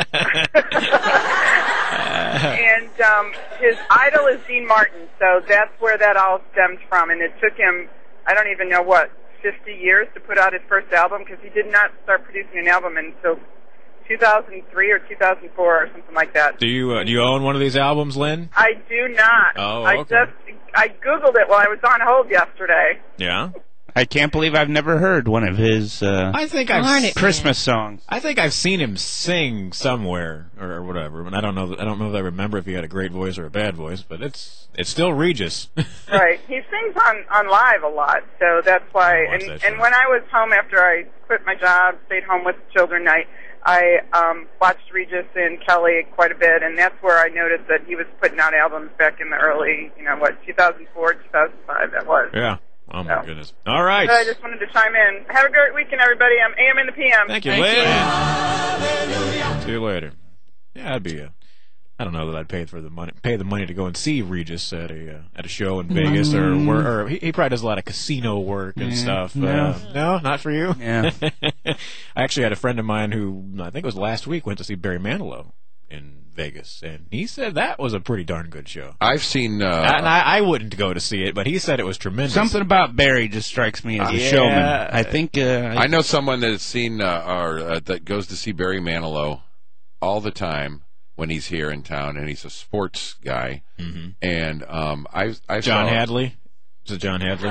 And um, his idol is Dean Martin, so that's where that all stems from. And it took him, I don't even know what, fifty years to put out his first album, because he did not start producing an album until two thousand three or two thousand four or something like that. Do you uh, do you own one of these albums, Lynn? I do not. Oh, I okay. just I googled it while I was on hold yesterday. Yeah. I can't believe I've never heard one of his uh, I think I've Darn it, Christmas songs. I think I've seen him sing somewhere or, or whatever, and I don't know. I don't know if I remember if he had a great voice or a bad voice, but it's it's still Regis. Right. He sings on, on live a lot, so that's why. I'll watch And, that show. and when I was home after I quit my job, stayed home with the children, I, I um, watched Regis and Kelly quite a bit, and that's where I noticed that he was putting out albums back in the early, you know, what, two thousand four, two thousand five, that was. Yeah. Oh my goodness. All right. So I just wanted to chime in. Have a great weekend, everybody. I'm A M in the P M. Thank you, Lynn. See you later. Yeah, that'd be a. I don't know that I'd pay for the money, pay the money to go and see Regis at a uh, at a show in Vegas, or, or, or he, he probably does a lot of casino work and Yeah, stuff. no. Uh, no, not for you. Yeah. I actually had a friend of mine who I think it was last week went to see Barry Manilow in Vegas, and he said that was a pretty darn good show. I've seen. Uh, and I, I wouldn't go to see it, but he said it was tremendous. Something about Barry just strikes me as a Yeah. showman. I think. Uh, I know someone that has seen uh, or uh, that goes to see Barry Manilow all the time when he's here in town, and he's a sports guy. Mm-hmm. And um, I, I John saw Hadley. Is it John Hadley?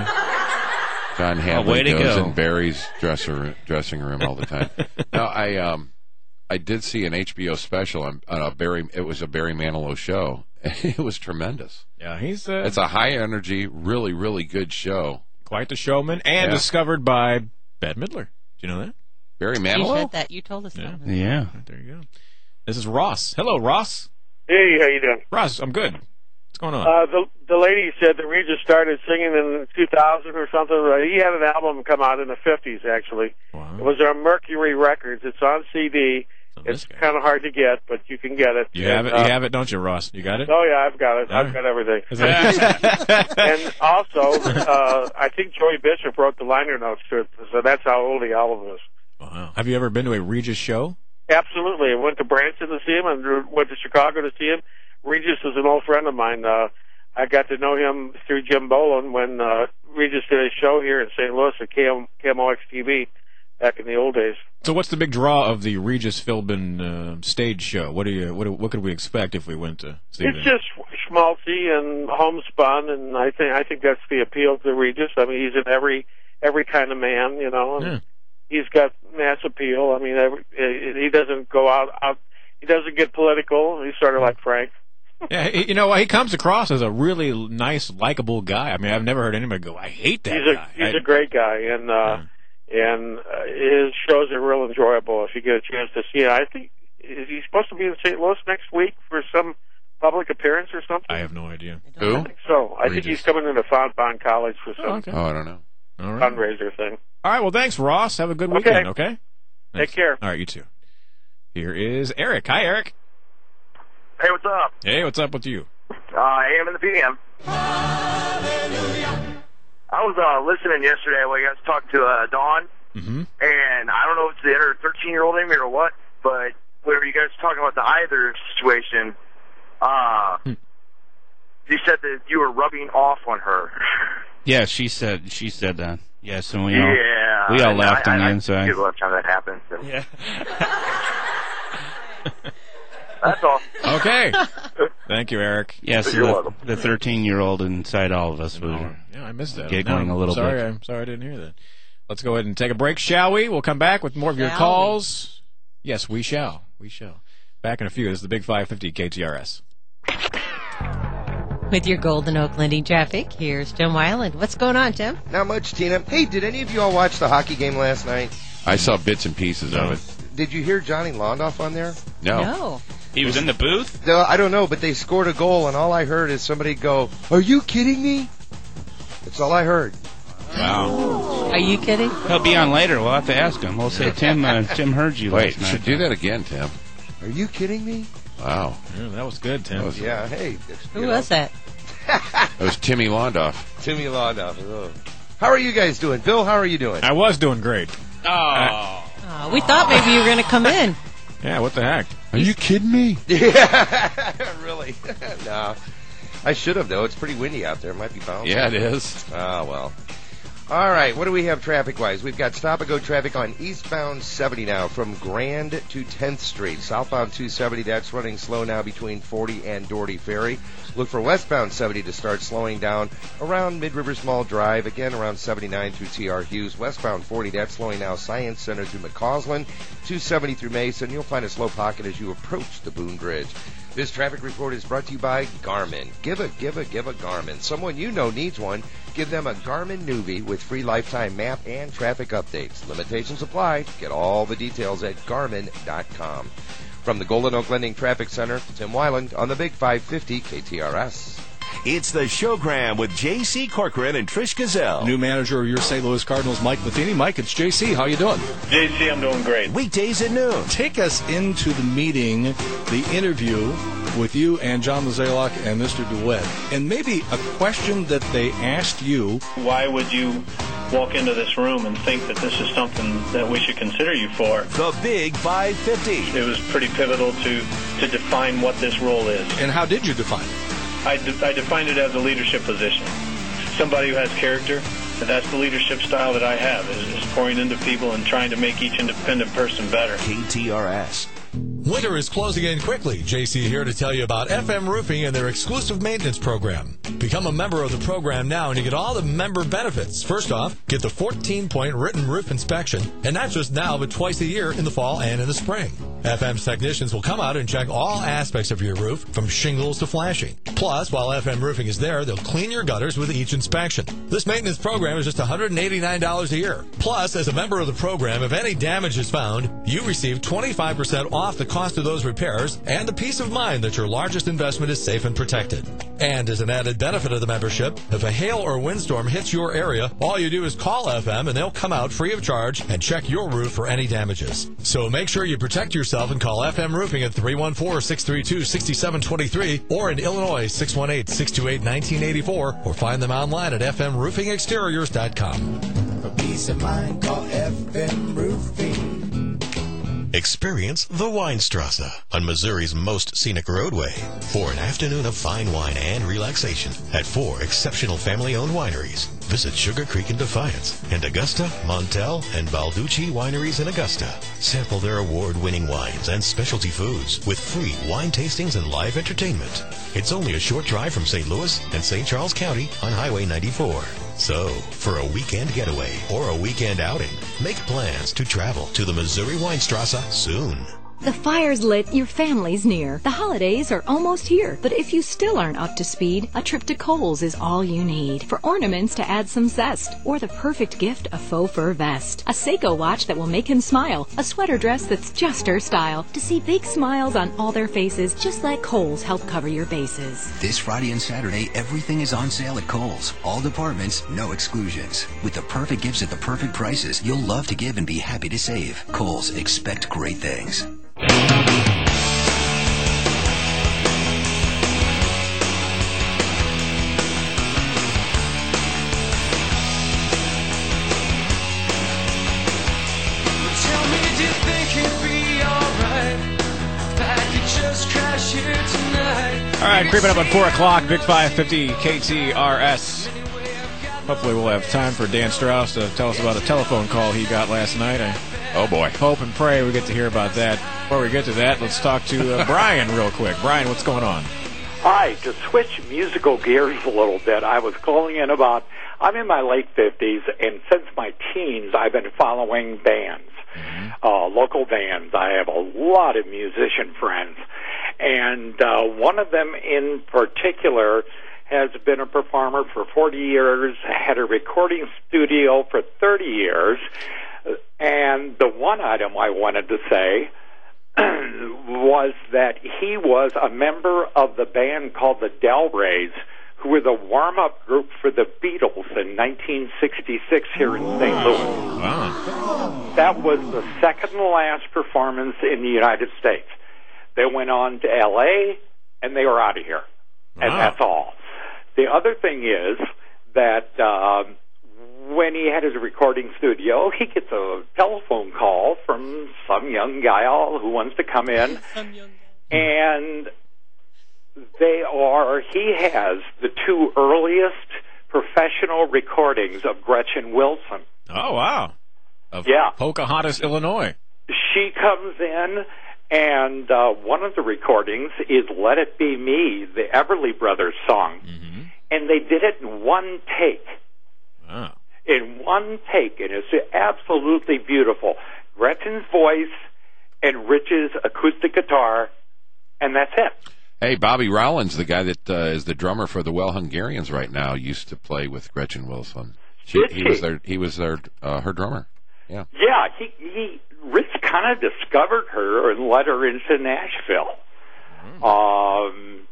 John Hadley way to goes go. in Barry's dresser dressing room all the time. No, I um, I did see an H B O special on, on a Barry. It was a Barry Manilow show. It was tremendous. Yeah, he's uh, It's a high energy, really, really good show. quite the showman, and Yeah. discovered by Bette Midler. Do you know that? Barry You Manilow. said that. You told us Yeah. that. Yeah. There you go. This is Ross. Hello, Ross. Hey, how you doing? Ross, I'm good. What's going on? Uh, the the lady said that Regis started singing in two thousand or something. Uh, He had an album come out in the fifties, actually. Wow. It was on Mercury Records. It's on C D. It's kind of hard to get, but you can get it. You have it. And, uh, You have it, don't you, Ross? You got it. Oh yeah, I've got it. All I've right. got everything. Is that- And also, uh, I think Joey Bishop wrote the liner notes to it, so that's how old the album is. Wow. Have you ever been to a Regis show? Absolutely. I went to Branson to see him and went to Chicago to see him. Regis is an old friend of mine. Uh, I got to know him through Jim Boland when uh, Regis did a show here in Saint Louis at K M O X T V back in the old days. So, what's the big draw of the Regis Philbin uh, stage show? What do you? What, do- what could we expect if we went to see It's that? just schmaltzy and homespun, and I think I think that's the appeal to Regis. I mean, he's in every every kind of man, you know. And Yeah. he's got mass appeal. I mean, every, he doesn't go out out. He doesn't get political. He's sort of like Frank. Yeah, he, you know, he comes across as a really nice, likable guy. I mean, I've never heard anybody go, "I hate that He's guy." a he's I- a great guy, and uh, and uh, his shows are real enjoyable if you get a chance to see it. I think is he supposed to be in Saint Louis next week for some public appearance or something? I have no idea. Who? I think so. I think Regis. he's coming into Fontbonne College for some Oh, okay. Oh, I don't know. All right. fundraiser thing. All right. Well, thanks, Ross. Have a good Okay. weekend. Okay. Take Thanks. care. All right, you too. Here is Eric. Hi, Eric. Hey, what's up? Hey, what's up with you? Uh, A M in the P M. I was uh, listening yesterday while you guys talked to uh, Dawn, Mm-hmm. and I don't know if it's the inner thirteen-year-old in me or what, but whenever you guys were talking about the either situation, uh, Hmm. you said that you were rubbing off on her. Yeah, she said she said that. Yes, and we all yeah. we all and laughed I, on I, the I inside. get left time that happens. So. Yeah. That's all. Okay. Thank you, Eric. Yes, You're the, welcome. the thirteen-year-old inside all of us was Yeah, I missed that. giggling No, a little sorry, bit. I'm sorry I didn't hear that. Let's go ahead and take a break, shall we? We'll come back with more of your Shall calls. Yes, we shall. We shall. Back in a few. This is the Big five fifty K T R S. With your Golden Oak lending traffic, here's Jim Wyland. What's going on, Jim? Not much, Tina. Hey, did any of you all watch the hockey game last night? I saw bits and pieces of it. Did you hear Johnny Londoff on there? No. No. He was in the booth? No, I don't know, but they scored a goal, and all I heard is somebody go, "Are you kidding me?" That's all I heard. Wow. Are you kidding? He'll be on later. We'll have to ask him. We'll say, Tim, uh, Tim heard you Wait, last night. should do that again, Tim. Are you kidding me? Wow. Yeah, that was good, Tim. Was yeah, hey. Who was that? That was Timmy Londoff. Timmy Londoff. Oh. How are you guys doing? Bill, how are you doing? I was doing great. Oh. I, Oh, we thought maybe you were going to come in. Yeah, what the heck? Are you kidding me? Yeah, really? No. I should have, though. It's pretty windy out there. It might be bouncing. Yeah, it is. Oh, well. All right, what do we have traffic-wise? We've got stop-and-go traffic on eastbound seventy now from Grand to tenth Street. Southbound two seventy, that's running slow now between forty and Doherty Ferry. Look for westbound seventy to start slowing down around Mid-Rivers Mall Drive, again around seventy-nine through T R Hughes. Westbound forty, that's slowing now Science Center through McCausland, two seventy through Mason. You'll find a slow pocket as you approach the Boone Bridge. This traffic report is brought to you by Garmin. Give a, give a, give a Garmin. Someone you know needs one. Give them a Garmin Nuvie with free lifetime map and traffic updates. Limitations apply. Get all the details at Garmin dot com. From the Golden Oak Lending Traffic Center, Tim Weiland on the Big five fifty K T R S. It's the Showgram with J C Corcoran and Trish Gazelle. New manager of your Saint Louis Cardinals, Mike Matheny. Mike, it's J C. How you doing? J C, I'm doing great. Weekdays at noon. Take us into the meeting, the interview with you and John Mozeliak and Mister DeWitt, and maybe a question that they asked you. Why would you walk into this room and think that this is something that we should consider you for? The Big five fifty. It was pretty pivotal to, to define what this role is. And how did you define it? I, de- I defined it as a leadership position. Somebody who has character, and that's the leadership style that I have, is, is pouring into people and trying to make each independent person better. K T R S. Winter is closing in quickly. J C here to tell you about F M Roofing and their exclusive maintenance program. Become a member of the program now and you get all the member benefits. First off, get the fourteen-point written roof inspection, and not just now, but twice a year in the fall and in the spring. F M's technicians will come out and check all aspects of your roof, from shingles to flashing. Plus, while F M Roofing is there, they'll clean your gutters with each inspection. This maintenance program is just one hundred eighty-nine dollars a year. Plus, as a member of the program, if any damage is found, you receive twenty-five percent off the cost of those repairs and the peace of mind that your largest investment is safe and protected. And as an added benefit of the membership, if a hail or windstorm hits your area, all you do is call F M and they'll come out free of charge and check your roof for any damages. So make sure you protect yourself and call F M Roofing at three one four, six three two, six seven two three or in Illinois six one eight, six two eight, one nine eight four or find them online at f m roofing exteriors dot com. For peace of mind, call F M Roofing. Experience the Weinstrasse on Missouri's most scenic roadway for an afternoon of fine wine and relaxation at four exceptional family-owned wineries. Visit Sugar Creek in Defiance and Augusta, Montel, and Balducci wineries in Augusta. Sample their award-winning wines and specialty foods with free wine tastings and live entertainment. It's only a short drive from Saint Louis and Saint Charles County on Highway ninety-four. So, for a weekend getaway or a weekend outing, make plans to travel to the Missouri Weinstrasse soon. The fire's lit, your family's near. The holidays are almost here, but if you still aren't up to speed, a trip to Kohl's is all you need. For ornaments to add some zest, or the perfect gift, a faux fur vest. A Seiko watch that will make him smile. A sweater dress that's just her style. To see big smiles on all their faces, just let Kohl's help cover your bases. This Friday and Saturday, everything is on sale at Kohl's. All departments, no exclusions. With the perfect gifts at the perfect prices, you'll love to give and be happy to save. Kohl's, expect great things. All right, creeping up on four o'clock, Big five fifty K T R S. Hopefully we'll have time for Dan Strauss to tell us about a telephone call he got last night. I oh, boy. Hope and pray we get to hear about that. Before we get to that, let's talk to uh, Brian real quick. Brian, what's going on? Hi, to switch musical gears a little bit, I was calling in about, I'm in my late fifties, and since my teens, I've been following bands, mm-hmm. uh, local bands. I have a lot of musician friends, and uh, one of them in particular has been a performer for forty years, had a recording studio for thirty years, and the one item I wanted to say was that he was a member of the band called the Del Rays, who were the warm-up group for the Beatles in nineteen sixty-six here in Saint Louis. Wow. That was the second to last performance in the United States. They went on to L A, and they were out of here. And Wow. that's all. The other thing is that um, when he had his recording studio, he gets a telephone call from some young guy who wants to come in, and they are, he has the two earliest professional recordings of Gretchen Wilson. Oh, wow. Of Yeah. Pocahontas, Illinois. She comes in, and uh, one of the recordings is Let It Be Me, the Everly Brothers song. Mm-hmm. And they did it in one take. Wow. In one take, and it's absolutely beautiful. Gretchen's voice and Rich's acoustic guitar, and that's it. Hey, Bobby Rowlands, the guy that uh, is the drummer for the Well Hungarians right now, used to play with Gretchen Wilson. She, Did he she? was their he was their uh, her drummer. Yeah. Yeah, he, he Rich kind of discovered her and led her into Nashville. Mm. Um,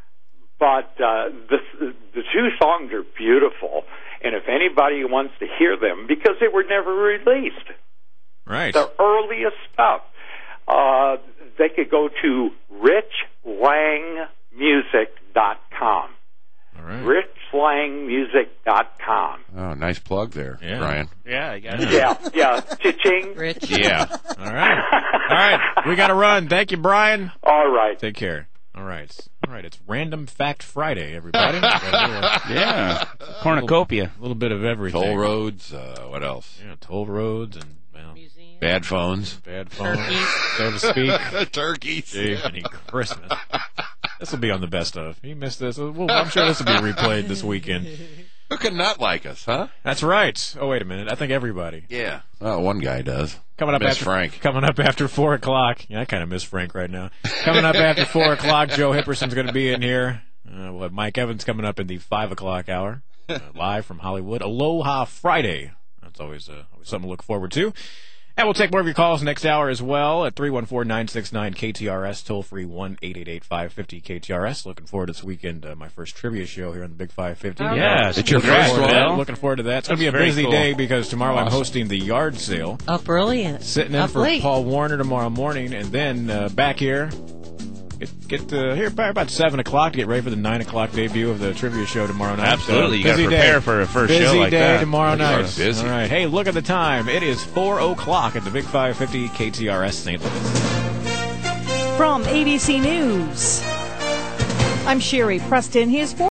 but uh, the the two songs are beautiful, and if anybody wants to hear them, because they were never released, Right. the earliest stuff, uh, they could go to rich lang music dot com. All right. rich lang music dot com. Oh, nice plug there, Yeah. Brian. Yeah, I got it. Yeah, yeah, cha-ching. Rich. Yeah. All right. All right. We got to run. Thank you, Brian. All right. Take care. All right. All right. It's Random Fact Friday, everybody. Got a little- Yeah. Cornucopia. A little bit of everything. Toll roads. Uh, what else? Yeah, toll roads and, well, Bad phones. bad phones, Turkeys. so to speak. Turkeys. Gee, any Christmas. This will be on the best of. You missed this. Well, I'm sure this will be replayed this weekend. Who could not like us, huh? That's right. Oh, wait a minute. I think everybody. Yeah. Well, one guy does. Coming up Miss after Frank. Coming up after four o'clock. Yeah, I kind of miss Frank right now. Coming up after four o'clock, Joe Hipperson's going to be in here. Uh, we'll have Mike Evans coming up in the five o'clock hour, uh, live from Hollywood. Aloha Friday. That's always, uh, always something to look forward to. And we'll take more of your calls next hour as well at three one four, nine six nine, K T R S, toll free one eight eight eight, five five zero, K T R S. Looking forward to this weekend, uh, my first trivia show here on the Big five fifty. Oh, yeah. It's your Looking first forward to that. one? Looking forward to that. It's going to be a That's very busy cool. day because tomorrow I'm Awesome. hosting the yard sale. Up early and Sitting in up for late. Paul Warner tomorrow morning, and then uh, back here. Get, get uh, here by about seven o'clock to get ready for the nine o'clock debut of the trivia show tomorrow night. Absolutely. So, You got to busy prepare day. for a first busy show like day that. tomorrow You night. are busy. All right. Hey, look at the time. It is four o'clock at the Big five fifty K T R S Saint Louis. From A B C News, I'm Sherry Preston. His